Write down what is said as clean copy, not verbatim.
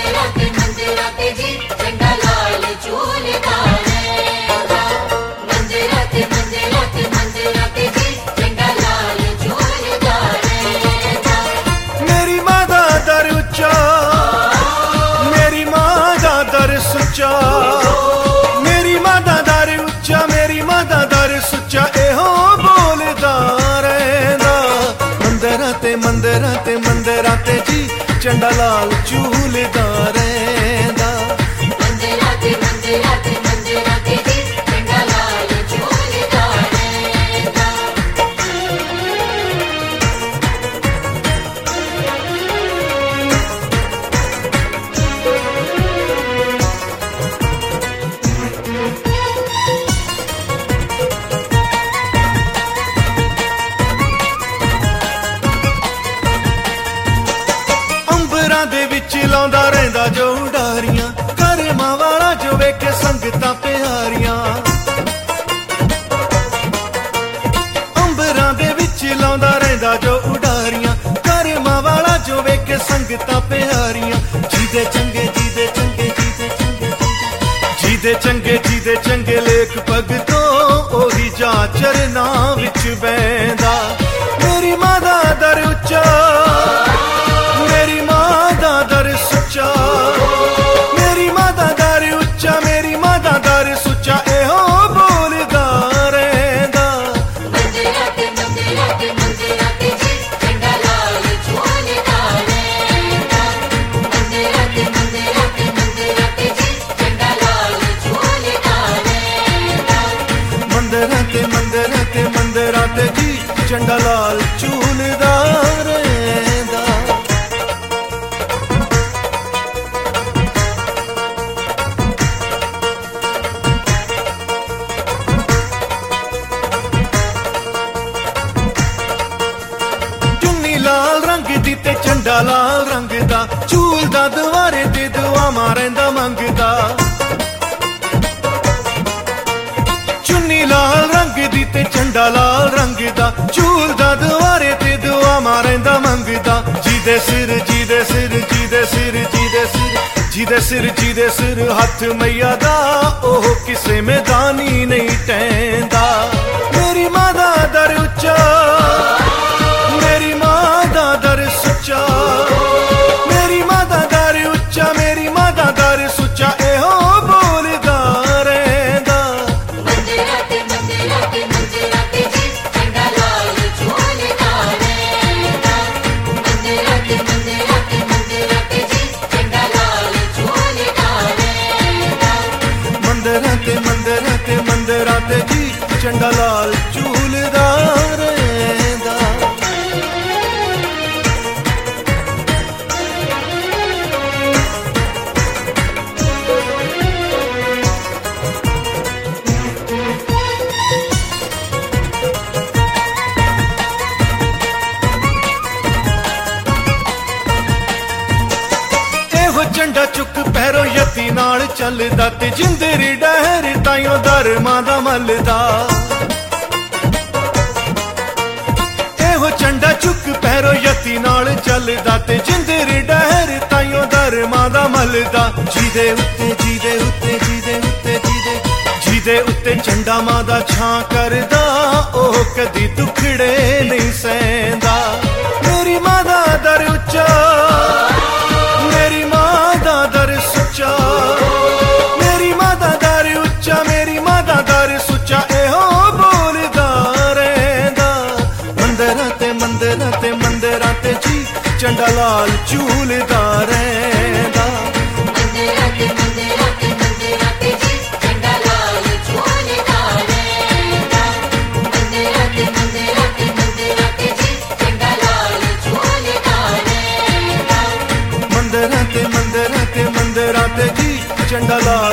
मेरी मां दा दर उच्चा, मेरी मां दा दर सुच्चा, एहो बोलदा रहिंदा। मंदरां ते मंदरां ते मंदरां ते जी झंडा लाल झूलदा रहिंदा। मंदरां ते मंदरां ते मंदरां ते जी झंडा लाल झूलदा रहिंदा। दे विच लाउंदा रहिंदा जो उडारियां, करमां वाला जो वेखे संगतां प्यारियां। अंबरां दे विच लाउंदा रहिंदा जो उडारियां, करमां वाला जो वेखे संगतां प्यारियां। जीदे चंगे जीदे चंगे जीदे चंगे जीदे चंगे जीदे चंगे लेख भगतों ओही जा चरनां विच बहिंदा। मेरी मां दा दर उच्चा, मेरी मां दा दर सुच्चा, मेरी मां दा दर उच्चा, मेरी मां दा दर सुच्चा, एहो बोलदा रहिंदा। मंदरां ते मंदरां ते मंदरां ते जी झंडा लाल झूलदा रहिंदा। मंदरां ते मंदरां ते मंदरां ते जी झंडा लाल झूलदा रहिंदा। मंदरां ते मंदरां ते मंदरां ते जी झंडा लाल झूलदा रहिंदा। ते झंडा लाल रंग दा झूलदा दुआरे ते दुआवां रहिंदा मंगदा। चुन्नी लाल रंग दी ते झंडा लाल रंग दा झूलदा दुआरे ते दुआवां रहिंदा मंगदा। जीदे सिर जीदे सिर जीदे सिर जीदे सिर जीदे सिर जीदे सिर हथ मैया दा ओह किसे मैदानी नहीं टैंदा। मेरी मां दा दर उच्चा, मेरी मां दा दर सुच्चा, मेरी मां दा दर उच्चा, मेरी मां दा दर सुच्चा, एहो बोलदा रहिंदा। मंदरां ते मंदरां ते मंदरां ते जी झंडा लाल झूलदा रहिंदा। मंदरां ते मंदरां ते मंदरां ते जी झंडा लाल झूलदा रहिंदा। मंदरां ते मंदरां ते मंदरां ते जी झंडा लाल झूलदा रहिंदा। झंडा चुक पैरों यती नाल चलदा ते जिंदरी डहर ताइयों धर्मां दा मलदा। एहो झंडा चुक पैरों यती नाल चलदा ते जिंदरी डहर ताइयों धर्मां दा मलदा। जीदे उत्ते जीदे उत्ते जीदे उत्ते जीदे जीदे उत्ते झंडा मां दा छां करदा, ओह कदी दुखड़े नहीं सैंदा। मेरी मां दा दर उच्चा, मेरी मां दा दर सुच्चा, मेरी मां दा दर उच्चा, मेरी मां दा दर सुच्चा, एहो बोलदा रहिंदा। मंदरां ते मंदरां ते मंदरां ते जी झंडा लाल झूलदा रहिंदा। मंदरां ते मंदरां ते मंदरां ते जी झंडा लाल झूलदा रहिंदा। मंदरां ते मंदरां ते मंदरां ते जी झंडा लाल झूलदा रहिंदा। मंदरां ते मंदरां ते मंदरां ते जी झंडा लाल